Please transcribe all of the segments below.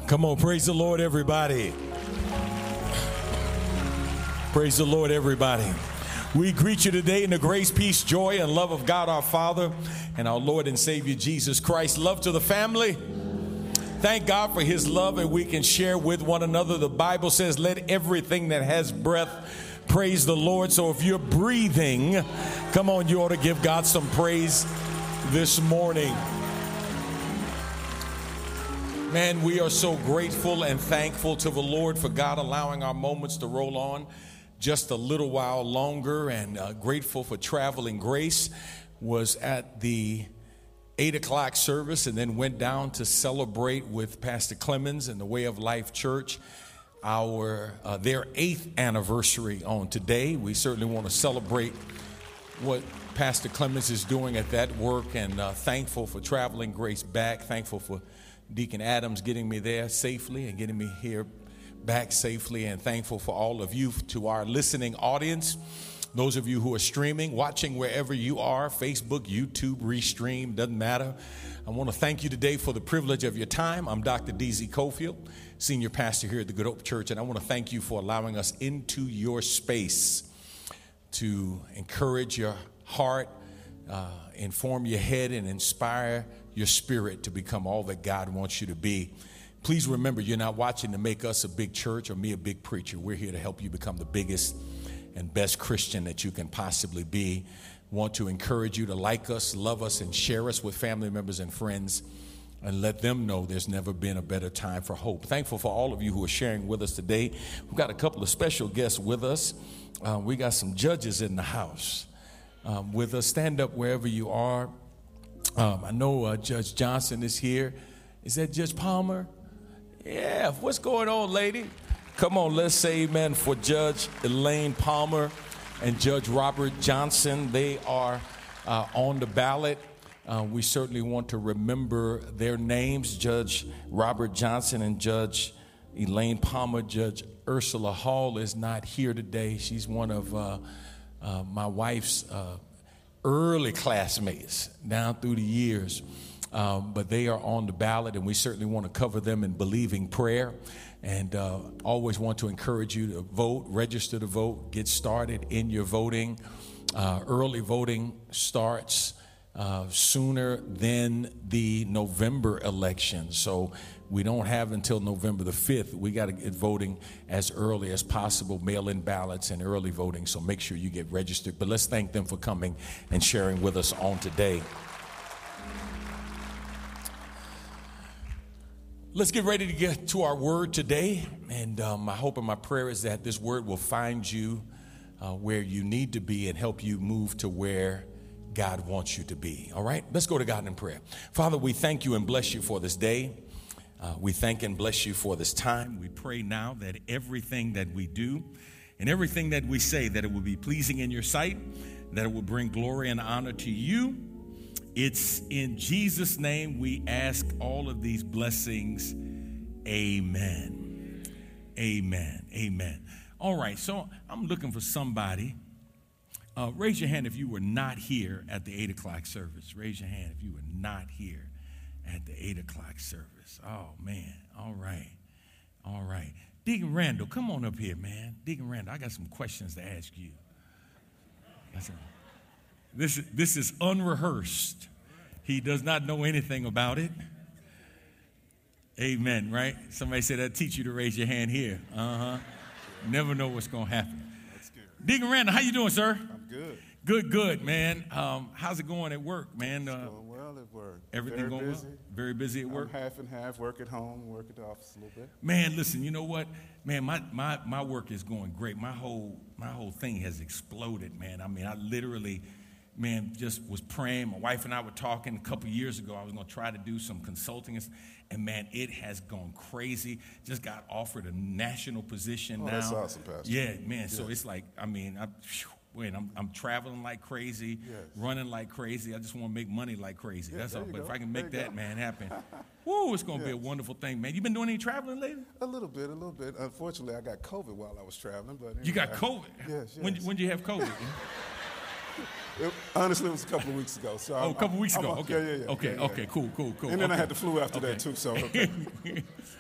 Come on, praise the Lord, everybody. Praise the Lord, everybody. We greet you today in the grace, peace, joy, and love of God our Father and our Lord and Savior Jesus Christ. Love to the family. Thank God for his love, and we can share with one another. The Bible says, let everything that has breath praise the Lord. So if you're breathing, come on, you ought to give God some praise this morning. Man, we are so grateful and thankful to the Lord for God allowing our moments to roll on just a little while longer, and grateful for traveling grace. Was at the 8 o'clock service and then went down to celebrate with Pastor Clemens and the Way of Life Church their 8th anniversary on today. We certainly want to celebrate what Pastor Clemens is doing at that work, and thankful for traveling grace back, thankful for Deacon Adams getting me there safely and getting me here back safely, and thankful for all of you, to our listening audience, those of you who are streaming, watching wherever you are, Facebook, YouTube, Restream, doesn't matter. I want to thank you today for the privilege of your time. I'm Dr. D.Z. Cofield, Senior Pastor here at the Good Hope Church, and I want to thank you for allowing us into your space to encourage your heart, inform your head, and inspire your spirit to become all that God wants you to be. Please remember, you're not watching to make us a big church or me a big preacher. We're here to help you become the biggest and best Christian that you can possibly be. Want to encourage you to like us, love us, and share us with family members and friends, and let them know there's never been a better time for hope. Thankful for all of you who are sharing with us today. We've got a couple of special guests with us. We got some judges in the house with us. Stand up wherever you are. I know Judge Johnson is here. Is that Judge Palmer? Yeah. What's going on, lady? Come on, let's say amen for Judge Elaine Palmer and Judge Robert Johnson. They are on the ballot. We certainly want to remember their names, Judge Robert Johnson and Judge Elaine Palmer. Judge Ursula Hall is not here today. She's one of my wife's early classmates down through the years, but they are on the ballot, and we certainly want to cover them in believing prayer, and always want to encourage you to vote, register to vote, get started in your voting. Early voting starts sooner than the November election, so we don't have until November the 5th. We got to get voting as early as possible, mail-in ballots and early voting, so make sure you get registered. But let's thank them for coming and sharing with us on today. Let's get ready to get to our word today, and my hope and my prayer is that this word will find you where you need to be and help you move to where God wants you to be. All right, let's go to God in prayer. Father, we thank you and bless you for this day. We thank and bless you for this time. We pray now that everything that we do and everything that we say, that it will be pleasing in your sight, that it will bring glory and honor to you. It's in Jesus' name we ask all of these blessings. Amen. Amen. Amen. All right, so I'm looking for somebody. Raise your hand if you were not here at the 8 o'clock service. Raise your hand if you were not here at the 8 o'clock service. Oh, man. All right. All right. Deacon Randall, come on up here, man. Deacon Randall, I got some questions to ask you. This is unrehearsed. He does not know anything about it. Amen, right? Somebody said I'd teach you to raise your hand here. Never know what's going to happen. That's good. Deacon Randall, how you doing, sir? I'm good. Good, man. How's it going at work, man? It's going well at work. Everything going busy. well? Very busy at work? I'm half and half, work at home, work at the office a little bit. Man, listen, you know what? Man, my work is going great. My whole thing has exploded, man. I mean, I literally, man, just was praying. My wife and I were talking a couple years ago. I was going to try to do some consulting, and man, it has gone crazy. Just got offered a national position now. That's awesome, Pastor. Yeah, man. So it's like, I mean, I'm traveling like crazy, yes, running like crazy. I just want to make money like crazy. Yeah, that's all. But go. if I can make that, man, happen, woo, it's going to be a wonderful thing, man. You been doing any traveling lately? A little bit. Unfortunately, I got COVID while I was traveling. But anyway, You got COVID? Yes. When did you have COVID? Honestly, it was a couple of weeks ago. So a couple of weeks ago. Okay. Yeah. Okay. Cool. And then I had the flu after that too. So okay.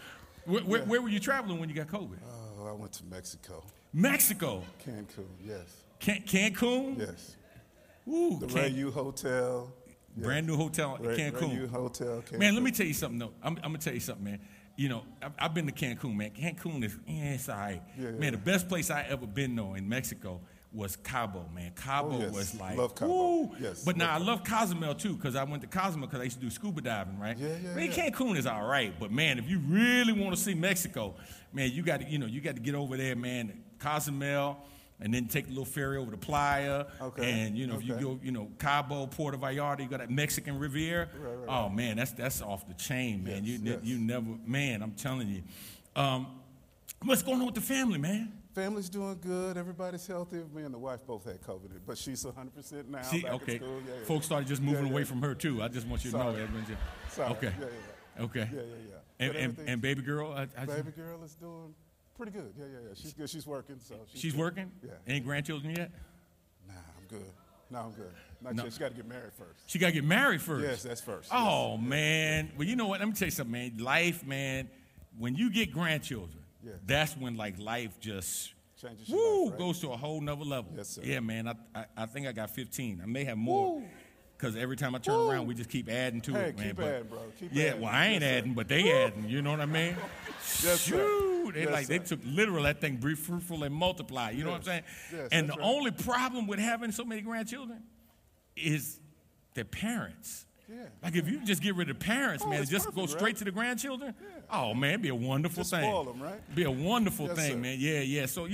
Where were you traveling when you got COVID? Oh, I went to Mexico. Mexico. Cancun, yes. Cancun? Yes. Ooh, The Rayu Hotel. Brand new hotel in Cancun. Rayu Hotel, Cancun. Man, let me tell you something, though. I'm going to tell you something, man. You know, I've been to Cancun, man. Cancun is, it's all right. Man, the best place I ever been, though, in Mexico was Cabo, man. Cabo was like, love Cabo. Woo. Yes. But now I love Cozumel, too, because I went to Cozumel because I used to do scuba diving, right? Man, Cancun is all right. But, man, if you really want to see Mexico, man, you got to get over there, man. Cozumel. And then take the little ferry over to Playa. Okay. And, you know, if you go, Cabo, Puerto Vallarta, you got that Mexican Riviera. Right. Oh, man, that's off the chain, man. You never, man, I'm telling you. What's going on with the family, man? Family's doing good. Everybody's healthy. Me and the wife both had COVID, but she's 100% now. See, back okay. in school. Folks started just moving away from her, too. I just want you to know, Edmund. Sorry. Okay. Okay. And baby girl? Baby girl is doing pretty good. Yeah. She's good. She's working. She's working? Yeah. Any grandchildren yet? Nah, I'm good. Not yet. She got to get married first. She got to get married first? Yes, that's first. Oh, man. Well, you know what? Let me tell you something, man. Life, man, when you get grandchildren, that's when, like, life just changes your life, right? Goes to a whole nother level. Yes, sir. Yeah, man. I think I got 15. I may have more. Because every time I turn around, we just keep adding to it, man. Keep adding, bro. Keep adding. Well, I ain't adding, but they adding. You know what I mean? Yes, sir. They took literal that thing, be fruitful and multiply. You know what I'm saying? Yes, and the only problem with having so many grandchildren is their parents. Yeah. Like if you just get rid of the parents, man, and just perfect, go straight to the grandchildren. Yeah. Oh man, it'd be a wonderful just thing. Spoil them, right? Be a wonderful thing, sir. man. Yeah. So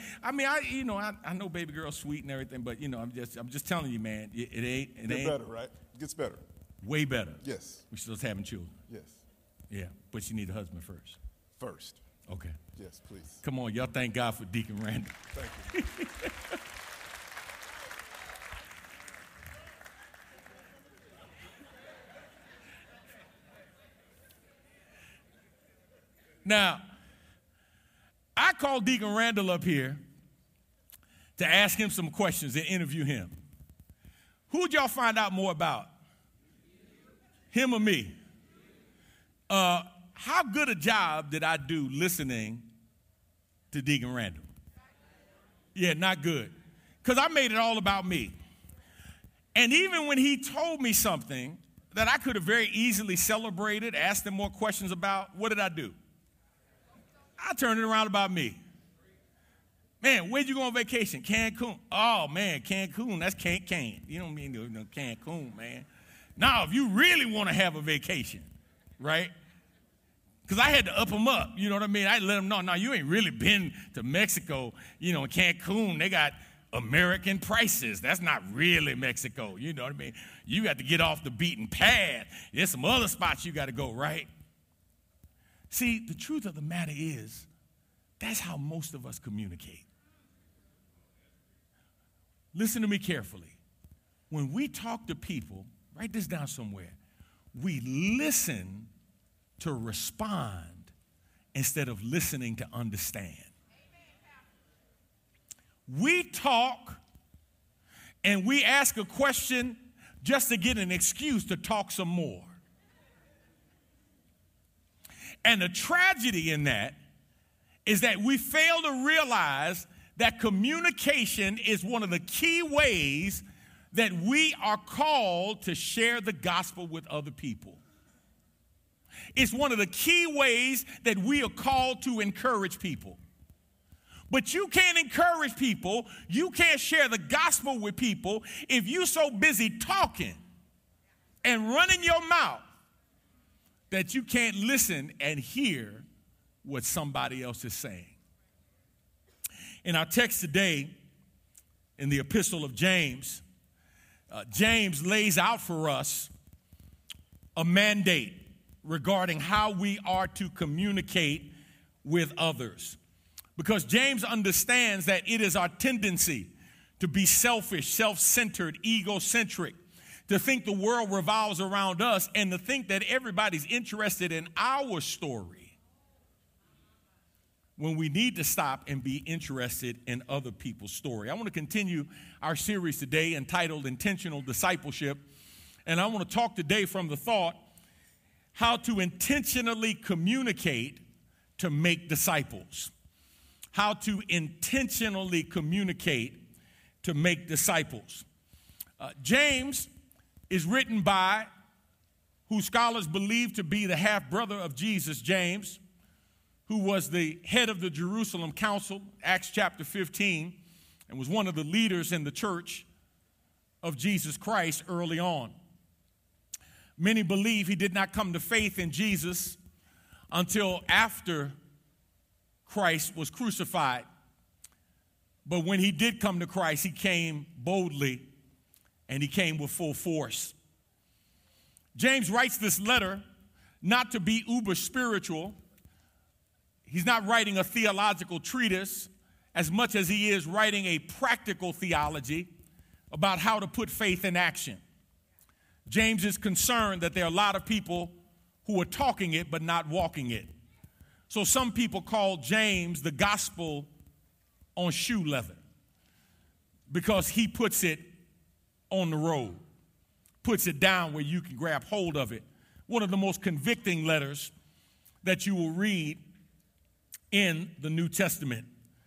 I know baby girl's sweet and everything, but I'm just telling you, man, it ain't better, right? It gets better. Way better. Yes. We're still having children. Yes. Yeah, but you need a husband first. First. Okay. Yes, please. Come on, y'all thank God for Deacon Randall. Thank you. Now, I called Deacon Randall up here to ask him some questions and interview him. Who'd y'all find out more about? Him or me? How good a job did I do listening to Deacon Randall? Yeah, not good. Because I made it all about me. And even when he told me something that I could have very easily celebrated, asked him more questions about, what did I do? I turned it around about me. Man, where'd you go on vacation? Cancun. Oh, man, Cancun, that's can. You don't mean no Cancun, man. Now, if you really want to have a vacation, right? Because I had to up them up, you know what I mean? I let them know, no, you ain't really been to Mexico, in Cancun. They got American prices. That's not really Mexico, you know what I mean? You got to get off the beaten path. There's some other spots you got to go, right? See, the truth of the matter is, that's how most of us communicate. Listen to me carefully. When we talk to people, write this down somewhere, we listen to respond instead of listening to understand. We talk and we ask a question just to get an excuse to talk some more. And the tragedy in that is that we fail to realize that communication is one of the key ways that we are called to share the gospel with other people. It's one of the key ways that we are called to encourage people. But you can't encourage people, you can't share the gospel with people if you're so busy talking and running your mouth that you can't listen and hear what somebody else is saying. In our text today, in the epistle of James, James lays out for us a mandate regarding how we are to communicate with others. Because James understands that it is our tendency to be selfish, self-centered, egocentric, to think the world revolves around us, and to think that everybody's interested in our story when we need to stop and be interested in other people's story. I want to continue our series today entitled Intentional Discipleship, and I want to talk today from the thought how to intentionally communicate to make disciples. How to intentionally communicate to make disciples. James is written by who scholars believe to be the half-brother of Jesus, James, who was the head of the Jerusalem Council, Acts chapter 15, and was one of the leaders in the church of Jesus Christ early on. Many believe he did not come to faith in Jesus until after Christ was crucified. But when he did come to Christ, he came boldly and he came with full force. James writes this letter not to be uber spiritual. He's not writing a theological treatise as much as he is writing a practical theology about how to put faith in action. James is concerned that there are a lot of people who are talking it but not walking it. So some people call James the gospel on shoe leather because he puts it on the road, puts it down where you can grab hold of it. One of the most convicting letters that you will read in the New Testament.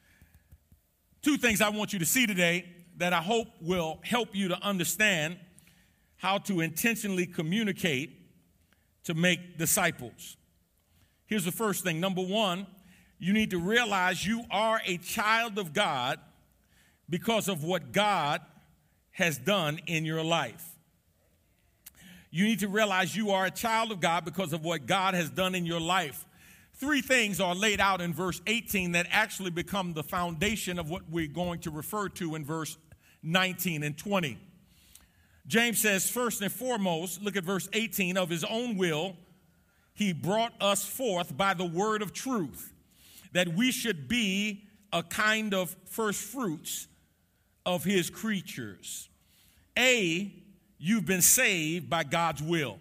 Two things I want you to see today that I hope will help you to understand how to intentionally communicate to make disciples. Here's the first thing. Number one, you need to realize you are a child of God because of what God has done in your life. You need to realize you are a child of God because of what God has done in your life. Three things are laid out in verse 18 that actually become the foundation of what we're going to refer to in verse 19 and 20. James says, first and foremost, look at verse 18, of his own will, he brought us forth by the word of truth, that we should be a kind of first fruits of his creatures. You've been saved by God's will.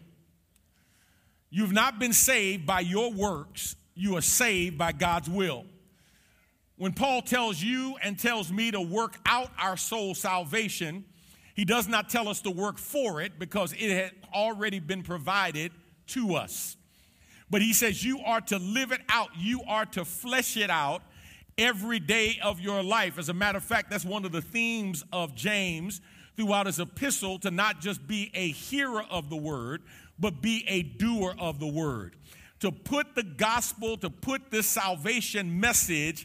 You've not been saved by your works. You are saved by God's will. When Paul tells you and tells me to work out our soul salvation, he does not tell us to work for it because it had already been provided to us. But he says you are to live it out. You are to flesh it out every day of your life. As a matter of fact, that's one of the themes of James throughout his epistle, to not just be a hearer of the word, but be a doer of the word. To put the gospel, to put this salvation message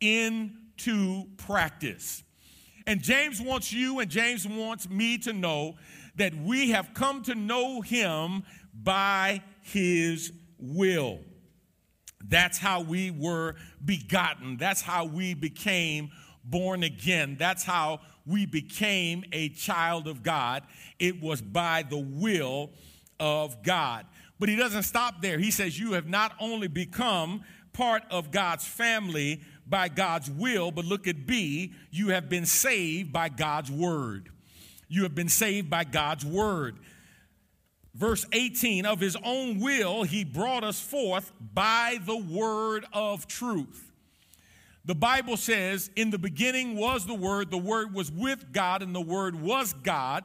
into practice. And James wants you and James wants me to know that we have come to know him by his will. That's how we were begotten. That's how we became born again. That's how we became a child of God. It was by the will of God. But he doesn't stop there. He says you have not only become part of God's family by God's will, but look at B, you have been saved by God's word. You have been saved by God's word. Verse 18, of his own will, he brought us forth by the word of truth. The Bible says, in the beginning was the Word was with God, and the Word was God.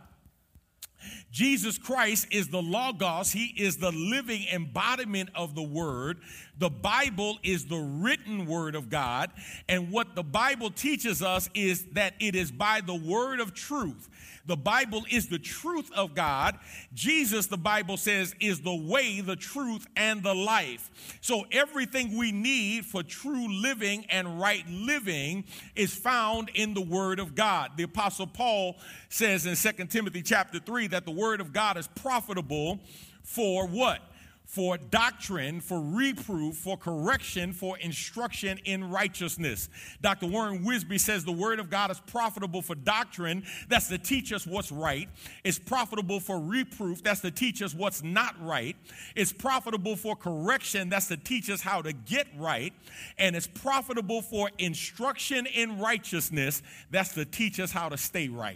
Jesus Christ is the Logos. He is the living embodiment of the Word. The Bible is the written Word of God. And what the Bible teaches us is that it is by the word of truth. The Bible is the truth of God. Jesus, the Bible says, is the way, the truth, and the life. So everything we need for true living and right living is found in the Word of God. The Apostle Paul says in 2 Timothy chapter 3 that the Word of God is profitable for what? For doctrine, for reproof, for correction, for instruction in righteousness. Dr. Warren Wisby says the word of God is profitable for doctrine. That's to teach us what's right. It's profitable for reproof. That's to teach us what's not right. It's profitable for correction. That's to teach us how to get right. And it's profitable for instruction in righteousness. That's to teach us how to stay right.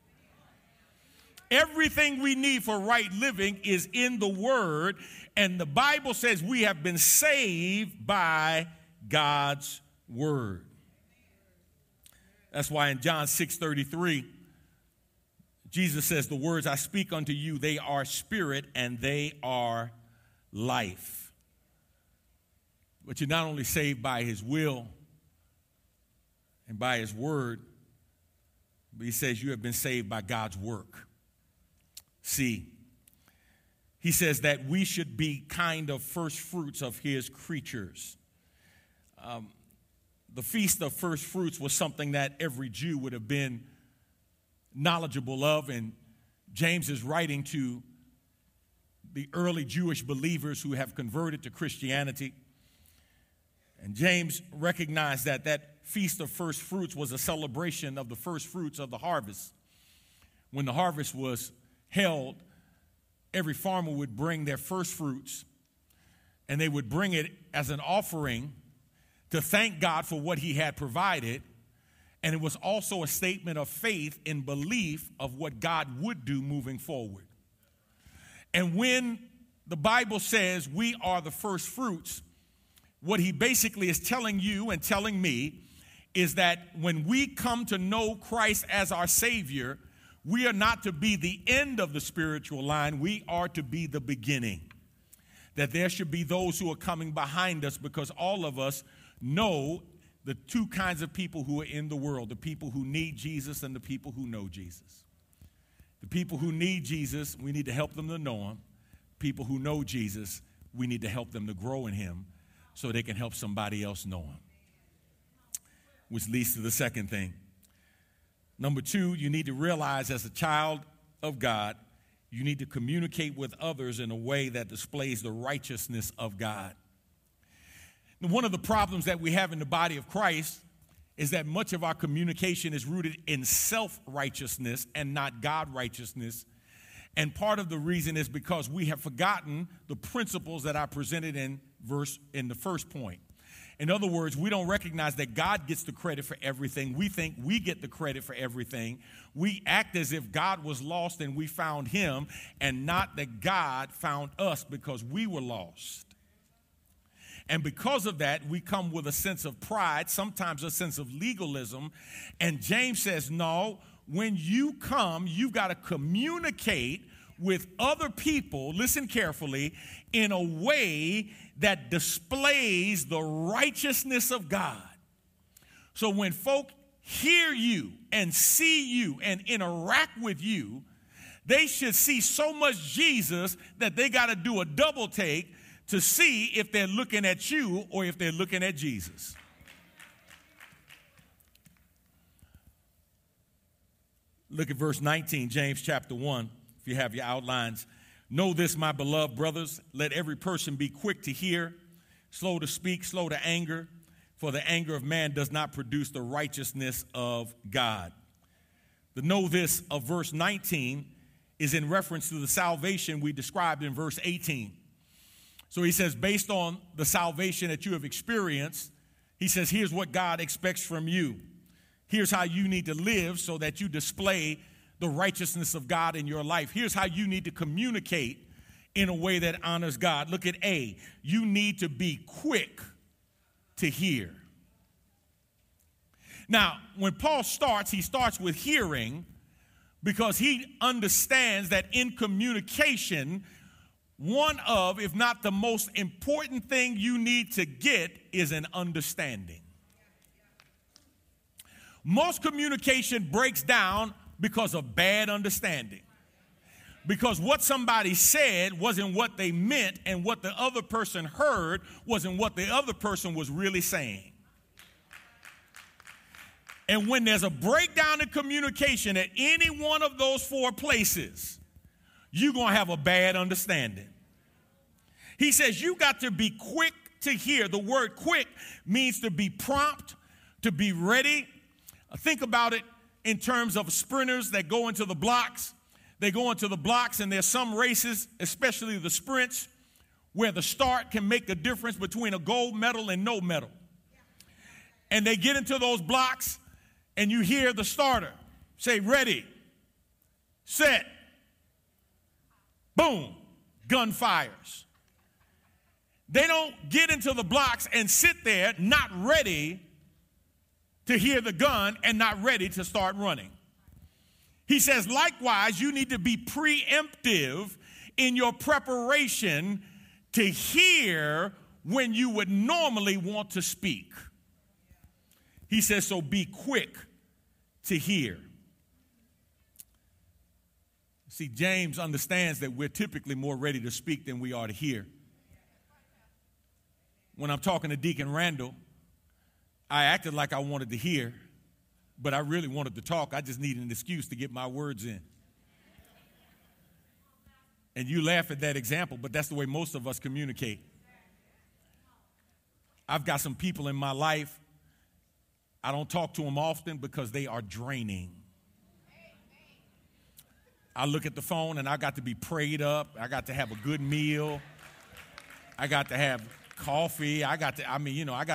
Everything we need for right living is in the Word, and the Bible says we have been saved by God's Word. That's why in John 6:33, Jesus says, the words I speak unto you, they are spirit and they are life. But you're not only saved by his will and by his word, but he says you have been saved by God's work. See, he says that we should be kind of first fruits of his creatures. The Feast of First Fruits was something that every Jew would have been knowledgeable of, and James is writing to the early Jewish believers who have converted to Christianity. And James recognized that that Feast of First Fruits was a celebration of the first fruits of the harvest. When the harvest was held, every farmer would bring their first fruits, and they would bring it as an offering to thank God for what he had provided. And it was also a statement of faith and belief of what God would do moving forward. And when the Bible says we are the first fruits, what he basically is telling you and telling me is that when we come to know Christ as our Savior, we are not to be the end of the spiritual line. We are to be the beginning. That there should be those who are coming behind us, because all of us know the two kinds of people who are in the world, the people who need Jesus and the people who know Jesus. The people who need Jesus, we need to help them to know him. People who know Jesus, we need to help them to grow in him so they can help somebody else know him. Which leads to the second thing. Number two, you need to realize as a child of God, you need to communicate with others in a way that displays the righteousness of God. Now, one of the problems that we have in the body of Christ is that much of our communication is rooted in self-righteousness and not God-righteousness. And part of the reason is because we have forgotten the principles that I presented in the first point. In other words, we don't recognize that God gets the credit for everything. We think we get the credit for everything. We act as if God was lost and we found him, and not that God found us because we were lost. And because of that, we come with a sense of pride, sometimes a sense of legalism. And James says, no, when you come, you've got to communicate with other people, listen carefully, in a way that displays the righteousness of God. So when folk hear you and see you and interact with you, they should see so much Jesus that they got to do a double take to see if they're looking at you or if they're looking at Jesus. Look at verse 19, James chapter 1, if you have your outlines. Know this, my beloved brothers, let every person be quick to hear, slow to speak, slow to anger, for the anger of man does not produce the righteousness of God. The know this of verse 19 is in reference to the salvation we described in verse 18. So he says, based on the salvation that you have experienced, he says, here's what God expects from you. Here's how you need to live so that you display the righteousness of God in your life. Here's how you need to communicate in a way that honors God. Look at A. You need to be quick to hear. Now, when Paul starts, he starts with hearing because he understands that in communication, one of, if not the most important thing you need to get is an understanding. Most communication breaks down because of bad understanding. Because what somebody said wasn't what they meant, and what the other person heard wasn't what the other person was really saying. And when there's a breakdown in communication at any one of those four places, you're going to have a bad understanding. He says you got to be quick to hear. The word quick means to be prompt, to be ready. Think about it in terms of sprinters that go into the blocks. They go into the blocks, and there's some races, especially the sprints, where the start can make the difference between a gold medal and no medal. And they get into those blocks, and you hear the starter say, ready, set, boom, gun fires. They don't get into the blocks and sit there not ready to hear the gun and not ready to start running. He says, likewise, you need to be preemptive in your preparation to hear when you would normally want to speak. He says, so be quick to hear. See, James understands that we're typically more ready to speak than we are to hear. When I'm talking to Deacon Randall, I acted like I wanted to hear, but I really wanted to talk. I just needed an excuse to get my words in. And you laugh at that example, but that's the way most of us communicate. I've got some people in my life, I don't talk to them often because they are draining. I look at the phone and I got to be prayed up. I got to have a good meal. I got to have coffee. I got to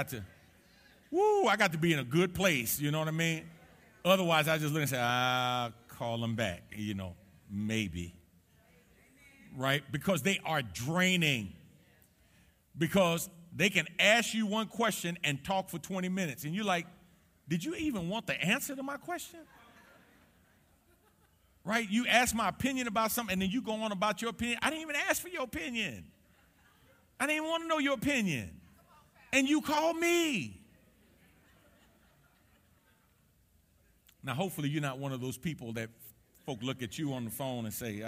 be in a good place. You know what I mean? Otherwise, I just look and say, I'll call them back, maybe. Right? Because they are draining. Because they can ask you one question and talk for 20 minutes. And you're like, did you even want the answer to my question? Right? You ask my opinion about something, and then you go on about your opinion. I didn't even ask for your opinion. I didn't even want to know your opinion. And you called me. Now, hopefully you're not one of those people that folk look at you on the phone and say,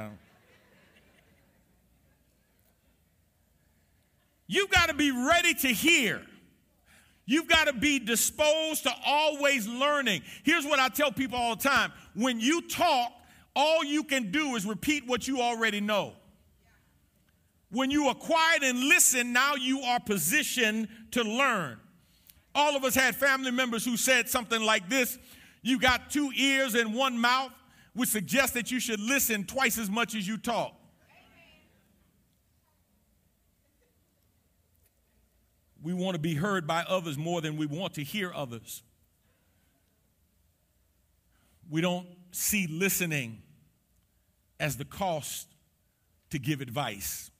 You've got to be ready to hear. You've got to be disposed to always learning. Here's what I tell people all the time. When you talk, all you can do is repeat what you already know. When you are quiet and listen, now you are positioned to learn. All of us had family members who said something like this: you got 2 ears and 1 mouth, which suggests that you should listen twice as much as you talk. We want to be heard by others more than we want to hear others. We don't see listening as the cost to give advice.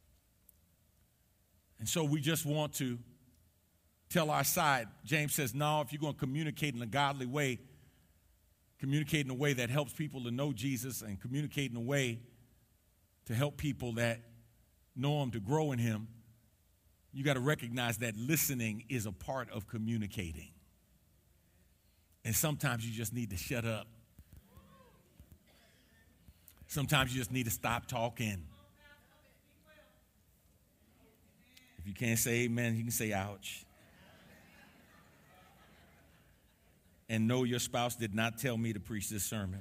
And so we just want to tell our side. James says, no, if you're going to communicate in a godly way, communicate in a way that helps people to know Jesus, and communicate in a way to help people that know him to grow in him, you got to recognize that listening is a part of communicating. And sometimes you just need to shut up. Sometimes you just need to stop talking. If you can't say amen, you can say ouch. And no, your spouse did not tell me to preach this sermon.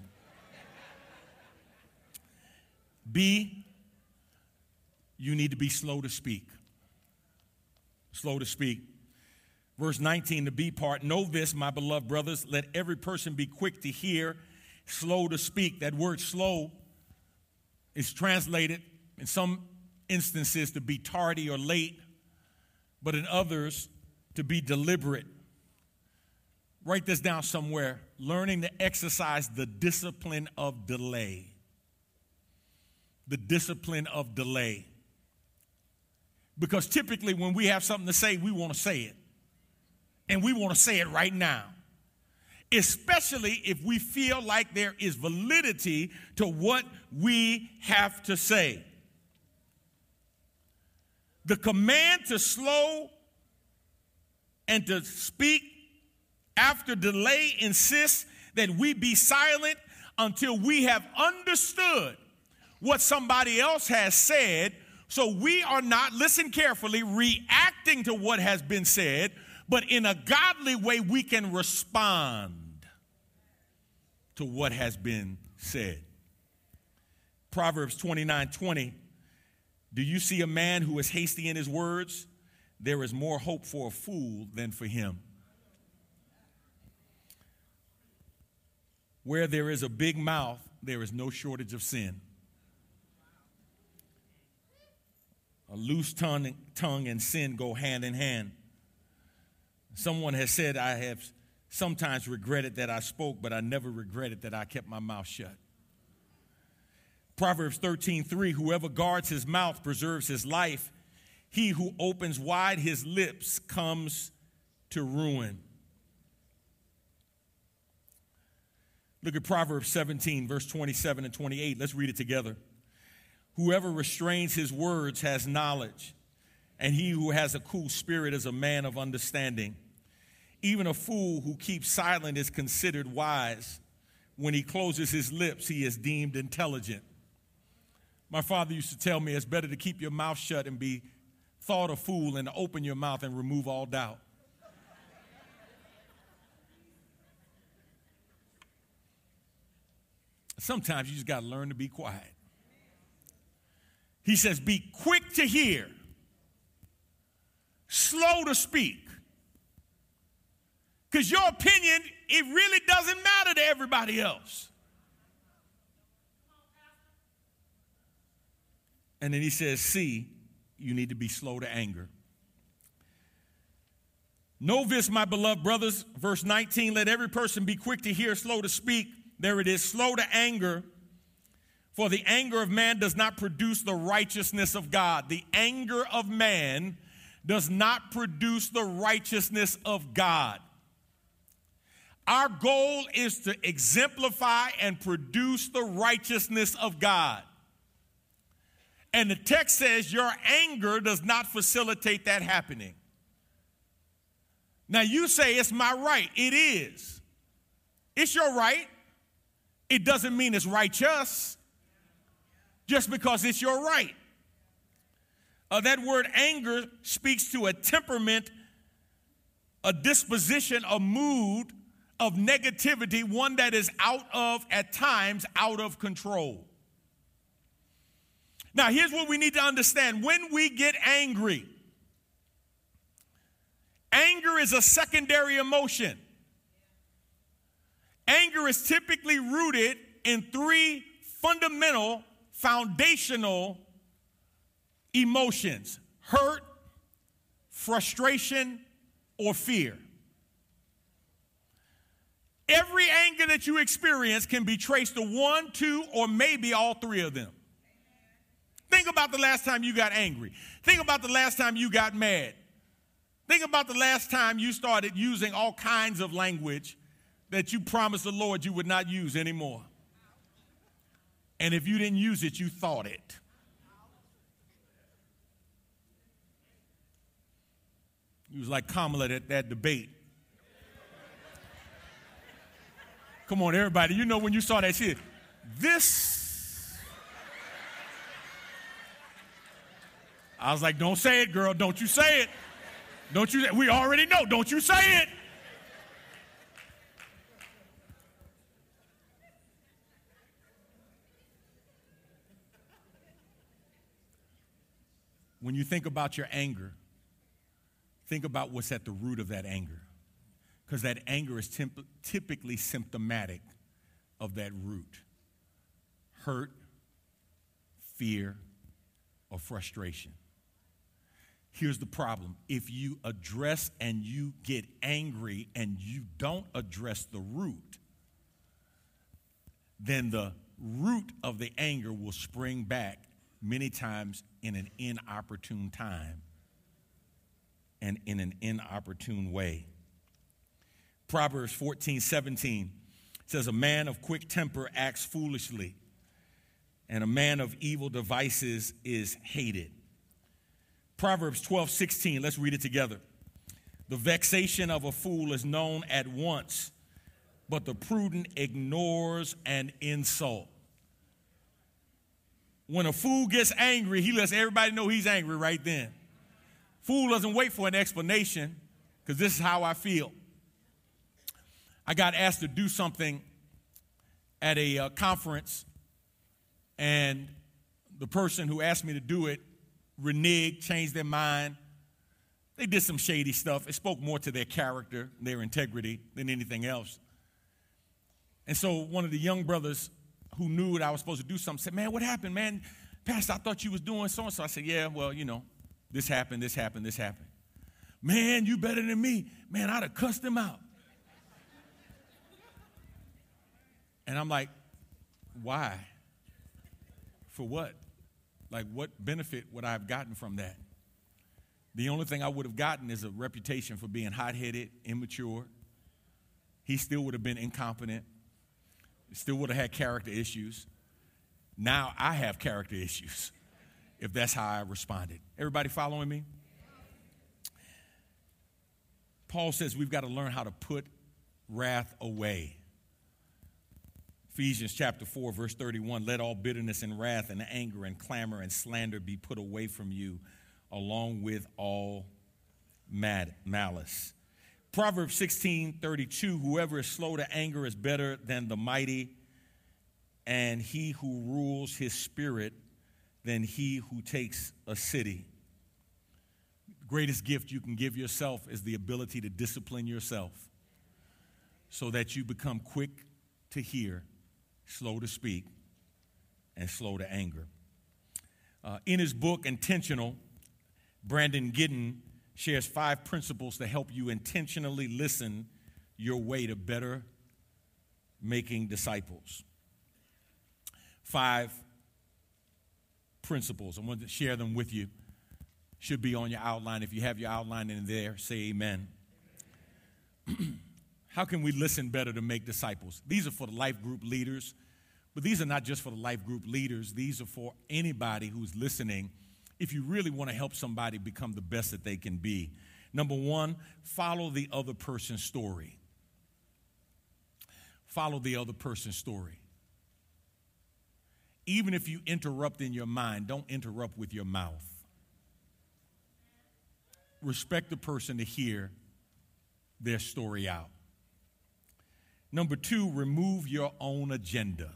B, you need to be slow to speak. Slow to speak. Verse 19, the B part, know this, my beloved brothers, let every person be quick to hear, slow to speak. That word slow is translated in some instances to be tardy or late, but in others to be deliberate. Write this down somewhere. Learning to exercise the discipline of delay. The discipline of delay. Because typically when we have something to say, we want to say it. And we want to say it right now. Especially if we feel like there is validity to what we have to say. The command to slow and to speak after delay insists that we be silent until we have understood what somebody else has said. So we are not, listen carefully, reacting to what has been said, but in a godly way we can respond to what has been said. Proverbs 29:20, do you see a man who is hasty in his words? There is more hope for a fool than for him. Where there is a big mouth, there is no shortage of sin. A loose tongue and sin go hand in hand. Someone has said, I have sometimes regretted that I spoke, but I never regretted that I kept my mouth shut. Proverbs 13:3, whoever guards his mouth preserves his life. He who opens wide his lips comes to ruin. Look at Proverbs 17, verse 27 and 28. Let's read it together. Whoever restrains his words has knowledge, and he who has a cool spirit is a man of understanding. Even a fool who keeps silent is considered wise. When he closes his lips, he is deemed intelligent. My father used to tell me it's better to keep your mouth shut and be thought a fool than to open your mouth and remove all doubt. Sometimes you just got to learn to be quiet. He says, be quick to hear, slow to speak. Because your opinion, it really doesn't matter to everybody else. And then he says, see, you need to be slow to anger. Know this, my beloved brothers, verse 19, let every person be quick to hear, slow to speak. There it is, slow to anger. For the anger of man does not produce the righteousness of God. The anger of man does not produce the righteousness of God. Our goal is to exemplify and produce the righteousness of God. And the text says your anger does not facilitate that happening. Now you say it's my right. It is. It's your right. It doesn't mean it's righteous just because it's your right. That word anger speaks to a temperament, a disposition, a mood of negativity, one that is at times, out of control. Now, here's what we need to understand. When we get angry, anger is a secondary emotion. Anger is typically rooted in three fundamental, foundational emotions: hurt, frustration, or fear. Every anger that you experience can be traced to one, two, or maybe all three of them. Think about the last time you got angry. Think about the last time you got mad. Think about the last time you started using all kinds of language that you promised the Lord you would not use anymore. And if you didn't use it, you thought it. You was like Kamala at that debate. Come on, everybody. You know when you saw that shit. I was like, don't say it, girl. Don't you say it. Don't you? We already know. Don't you say it. When you think about your anger, think about what's at the root of that anger. Because that anger is typically symptomatic of that root: hurt, fear, or frustration. Here's the problem. If you address and you get angry and you don't address the root, then the root of the anger will spring back many times in an inopportune time and in an inopportune way. Proverbs 14:17 says, a man of quick temper acts foolishly, and a man of evil devices is hated. Proverbs 12:16, let's read it together. The vexation of a fool is known at once, but the prudent ignores an insult. When a fool gets angry, he lets everybody know he's angry right then. Fool doesn't wait for an explanation, because this is how I feel. I got asked to do something at a conference, and the person who asked me to do it reneged, changed their mind. They did some shady stuff. It spoke more to their character, their integrity, than anything else. And so one of the young brothers who knew that I was supposed to do something said, man, what happened, man? Pastor, I thought you was doing so-and-so. I said, yeah, well, this happened. Man, you better than me. Man, I'd have cussed him out. And I'm like, why? For what? Like, what benefit would I have gotten from that? The only thing I would have gotten is a reputation for being hot-headed, immature. He still would have been incompetent. Still would have had character issues. Now I have character issues, if that's how I responded. Everybody following me? Paul says we've got to learn how to put wrath away. Ephesians chapter 4, verse 31, let all bitterness and wrath and anger and clamor and slander be put away from you, along with all malice. Proverbs 16:32, whoever is slow to anger is better than the mighty, and he who rules his spirit than he who takes a city. The greatest gift you can give yourself is the ability to discipline yourself so that you become quick to hear, slow to speak, and slow to anger. In his book, Intentional, Brandon Giddin shares 5 principles to help you intentionally listen your way to better making disciples. 5 principles. I want to share them with you. Should be on your outline. If you have your outline in there, say amen. How can we listen better to make disciples? These are for the life group leaders, but these are not just for the life group leaders. These are for anybody who's listening if you really want to help somebody become the best that they can be. Number 1, follow the other person's story. Follow the other person's story. Even if you interrupt in your mind, don't interrupt with your mouth. Respect the person to hear their story out. Number 2, remove your own agenda.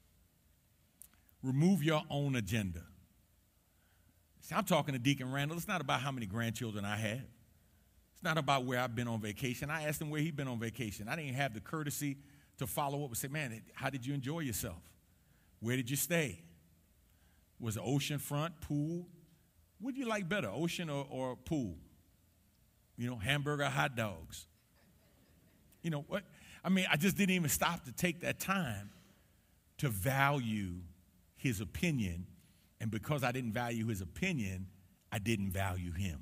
Remove your own agenda. See, I'm talking to Deacon Randall. It's not about how many grandchildren I have. It's not about where I've been on vacation. I asked him where he'd been on vacation. I didn't have the courtesy to follow up and say, man, how did you enjoy yourself? Where did you stay? Was it ocean front, pool? What do you like better, ocean or pool? You know, hamburger, hot dogs. You know what? I mean, I just didn't even stop to take that time to value his opinion. And because I didn't value his opinion, I didn't value him.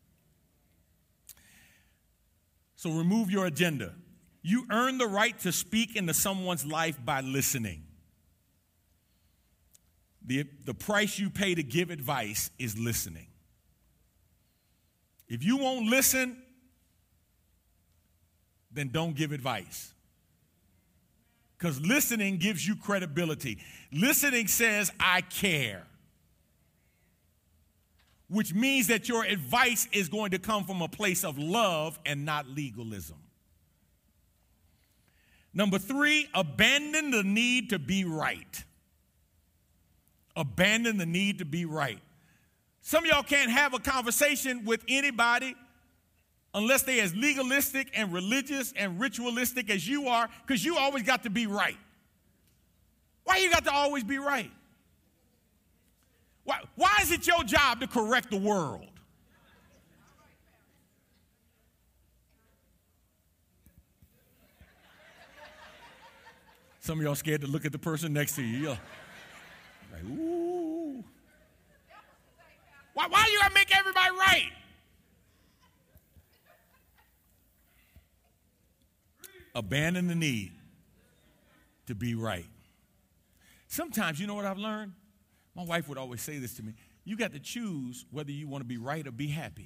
So remove your agenda. You earn the right to speak into someone's life by listening. The price you pay to give advice is listening. If you won't listen, then don't give advice. Because listening gives you credibility. Listening says, I care. Which means that your advice is going to come from a place of love and not legalism. Number 3, abandon the need to be right. Abandon the need to be right. Some of y'all can't have a conversation with anybody unless they're as legalistic and religious and ritualistic as you are, because you always got to be right. Why you got to always be right? Why is it your job to correct the world? Some of y'all scared to look at the person next to you. You're like, ooh. Why you gotta make everybody right? Abandon the need to be right. Sometimes, you know what I've learned? My wife would always say this to me. You got to choose whether you want to be right or be happy.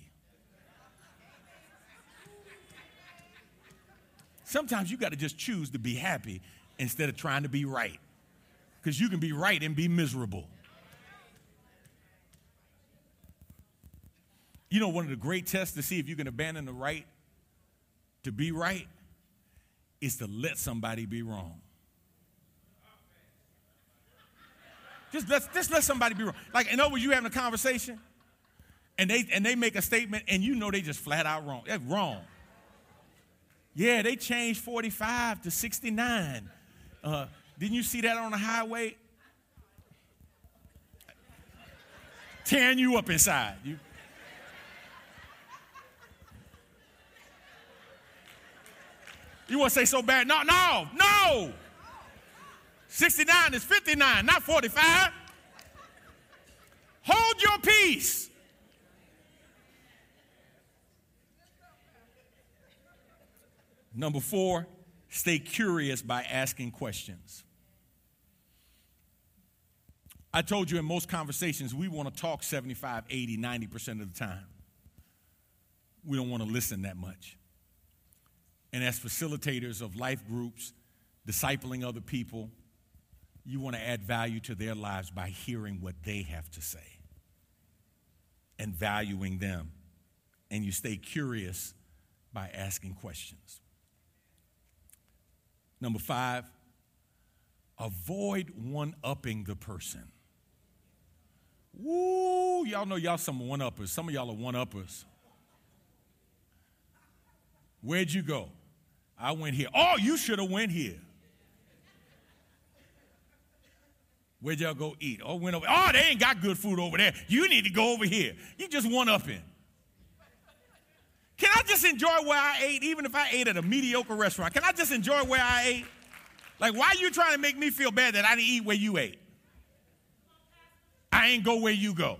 Sometimes you got to just choose to be happy instead of trying to be right. Because you can be right and be miserable. You know, one of the great tests to see if you can abandon the right to be right is to let somebody be wrong. Just let somebody be wrong. Like, in other words, you having a conversation, and they make a statement, and you know they just flat out wrong. That's wrong. Yeah, they changed 45 to 69. Didn't you see that on the highway? Tearing you up inside. You want to say so bad? No. 69 is 59, not 45. Hold your peace. Number 4, stay curious by asking questions. I told you in most conversations, we want to talk 75, 80, 90% of the time. We don't want to listen that much. And as facilitators of life groups, discipling other people, you want to add value to their lives by hearing what they have to say and valuing them. And you stay curious by asking questions. Number 5, avoid one-upping the person. Woo, y'all know y'all some one-uppers. Some of y'all are one-uppers. Where'd you go? I went here. Oh, you should have went here. Where'd y'all go eat? Oh, went over. Oh, they ain't got good food over there. You need to go over here. You just one-upping. Can I just enjoy where I ate, even if I ate at a mediocre restaurant? Can I just enjoy where I ate? Like, why are you trying to make me feel bad that I didn't eat where you ate? I ain't go where you go.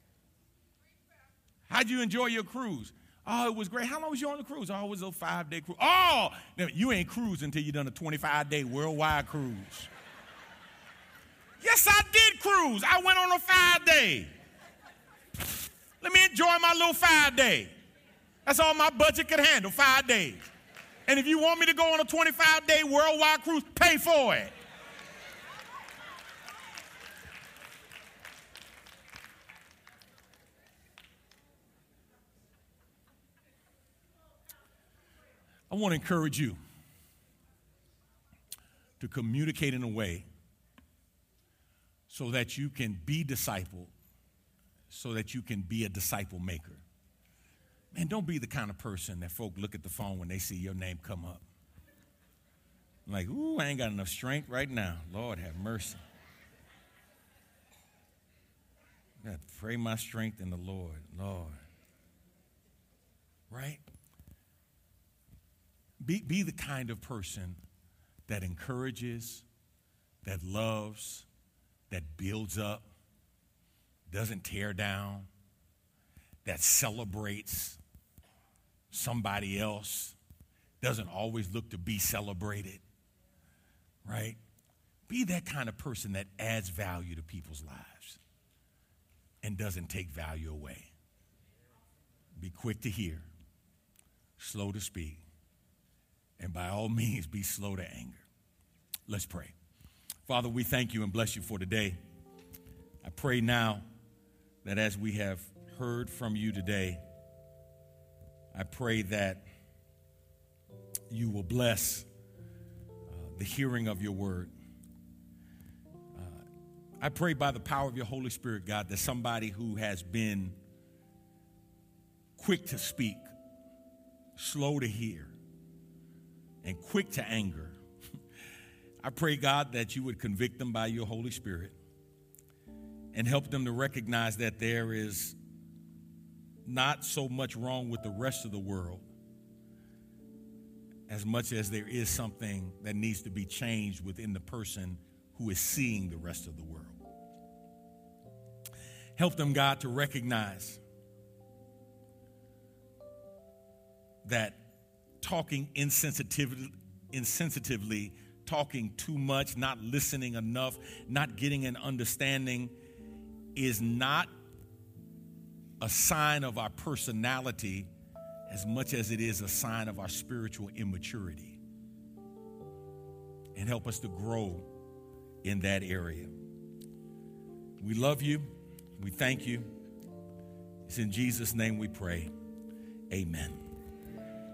How'd you enjoy your cruise? Oh, it was great. How long was you on the cruise? Oh, it was a 5-day cruise. Oh, now, you ain't cruising until you done a 25-day worldwide cruise. Yes, I did cruise. I went on a 5-day. Let me enjoy my little 5-day. That's all my budget could handle, 5 days. And if you want me to go on a 25-day worldwide cruise, pay for it. I want to encourage you to communicate in a way so that you can be discipled, so that you can be a disciple maker. Man, don't be the kind of person that folk look at the phone when they see your name come up. Like, ooh, I ain't got enough strength right now. Lord, have mercy. I got to pray my strength in the Lord. Lord. Right? Be the kind of person that encourages, that loves, that builds up, doesn't tear down, that celebrates somebody else, doesn't always look to be celebrated, right? Be that kind of person that adds value to people's lives and doesn't take value away. Be quick to hear, slow to speak, and by all means, be slow to anger. Let's pray. Father, we thank you and bless you for today. I pray now that as we have heard from you today, I pray that you will bless the hearing of your word. I pray by the power of your Holy Spirit, God, that somebody who has been quick to speak, slow to hear, and quick to anger, I pray, God, that you would convict them by your Holy Spirit and help them to recognize that there is not so much wrong with the rest of the world as much as there is something that needs to be changed within the person who is seeing the rest of the world. Help them, God, to recognize that talking insensitively, talking too much, not listening enough, not getting an understanding is not a sign of our personality as much as it is a sign of our spiritual immaturity. And help us to grow in that area. We love you. We thank you. It's in Jesus' name we pray. Amen.